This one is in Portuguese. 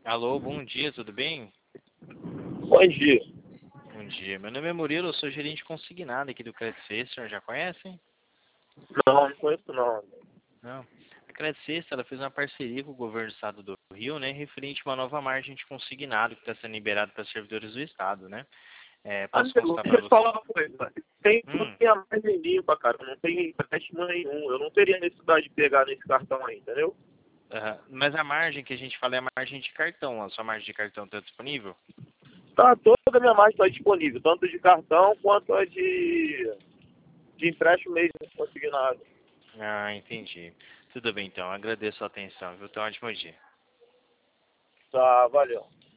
Alô, bom dia, tudo bem? Bom dia. Bom dia, meu nome é Murilo, eu sou gerente consignado aqui do Credit Suisse, o senhor já conhece? Não conheço não. Não. A Credit Suisse, ela fez uma parceria com o governo do estado do Rio, né, referente a uma nova margem de consignado que está sendo liberado para servidores do estado, né? Posso Amigo, consultar deixa para eu te você? falar uma coisa. Não Hum, tem a margem limpa, cara. Não tem empréstimo nenhum. Eu não teria necessidade de pegar nesse cartão aí, entendeu? mas a margem que a gente fala é a margem de cartão, a sua margem de cartão está disponível? Tá, toda a minha margem está disponível, tanto de cartão quanto a de empréstimo mesmo consignado. Ah, entendi. Tudo bem então, agradeço a atenção, viu? Tenha um ótimo dia. Tá, valeu.